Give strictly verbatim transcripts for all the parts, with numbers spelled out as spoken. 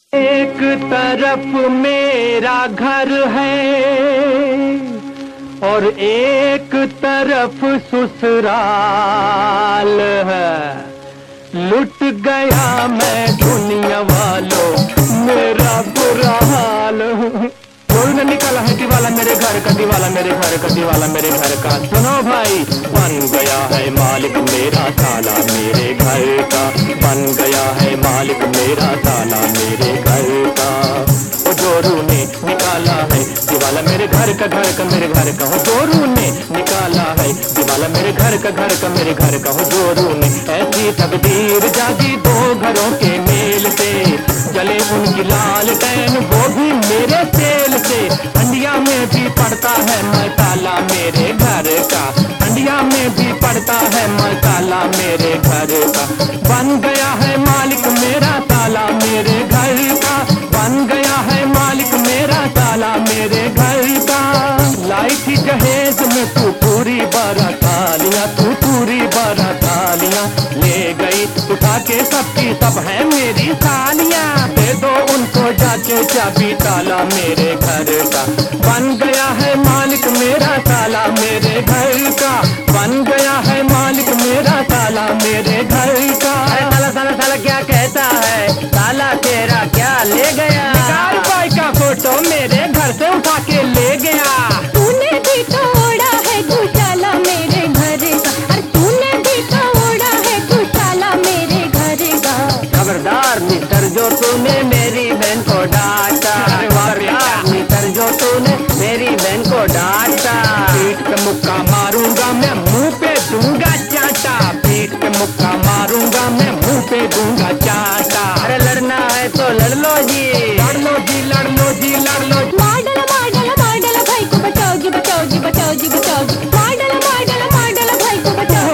एक तरफ मेरा घर है और एक तरफ ससुराल है। लुट गया मैं दुनिया वालों, मेरा बुरा हाल। कोई न निकला है दीवाला मेरे घर का, दीवाला मेरे घर का, दीवाला मेरे घर का। सुनो भाई, बन गया है मालिक मेरा साला मेरे घर का, बन गया है मालिक मेरा साला मेरे घर का। वो जोरू ने निकाला है दीवाला मेरे घर का, घर का मेरे घर का। वो जोरू ने निकाला है दीवाला मेरे घर का, घर का मेरे घर का। वो जोरू ने ऐसी तकदीर जागी दो घरों के मेल से, जले उनकी लाल टैन वो भी मेरे तेल से। अंडिया में भी पड़ता है मसाला मेरे घर का, अंडिया में भी पड़ता है मसाला मेरे घर का। बन गया है मालिक मेरा साला मेरे घर का, बन गया है मालिक मेरा साला मेरे घर का। लाई थी जहेज में तू पूरी बारह थालियां, तू पूरी बारह थालियां ले गई उठा के, सबकी सब है मेरी सालियां। दे दो उनको जाके चाबी ताला मेरे घर का। बन गया है मालिक मेरा साला मेरे घर का, बन गया है मालिक मेरा साला मेरे घर का। साला साला साला क्या कहता है, साला तेरा क्या ले गया? निकाल भाई का फोटो मेरे घर से उठा के ले गया। तूने भी तोड़ा है घोटाला मेरे घर का, अरे तूने भी तोड़ा है घोटाला मेरे घर का। खबरदार मिस्टर जो तूने मेरी बहन को डांटा, खबरदार मिस्टर जो तूने मेरी बहन को डांटा। पीठ पे मुक्का मारूंगा मैं, मुंह पे दूंगा चाटा। पीठ पे मुक्का मारूंगा मैं, मुंह पे दूंगा चाटा। अरे लड़ना है तो लड़ लो जी, लड़ लो जी, लड़ लो जी, लड़ लो। माडल माडल माडल भाई को बचाओ जी, बचाओ जी, बचाओ जी, बचाओ जी। माडल माडल माडल भाई को बचाओ।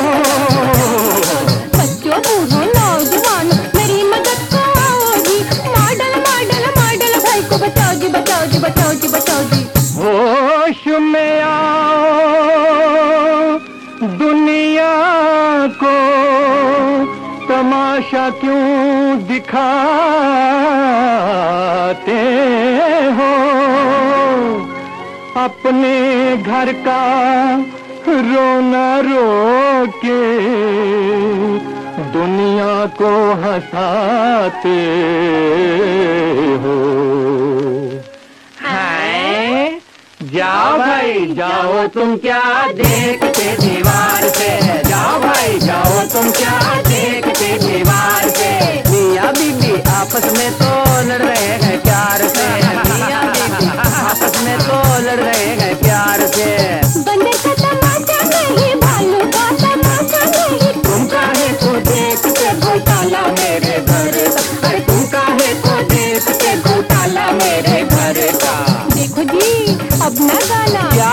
बच्चों बूढ़ों नौजवान मेरी मदद को आओ जी। माडल माडल माडल भाई को बचाओ जी, बचाओ जी, बचाओ जी, बचाओ जी। होश में आओ, दुनिया को तमाशा क्यों दिखाते हो? अपने घर का रोना रो के दुनिया को हंसाते हो। हाय जाओ भाई जाओ, तुम क्या देखते दीवार से? जाओ भाई जाओ, तुम क्या देखते दीवार से? मियाँ बीबी आपस में तो लड़ रहे हैं प्यार से, मियाँ बीबी आपस में तो लड़ रहे हैं प्यार से। बंदे का तमाशा नहीं, भालू का तमाशा नहीं। तुम काहे को देखते घोटाला मेरे घर का, अरे तुम काहे को देखते घोटाला मेरे घर का? देखो जी अब ना गाना। क्या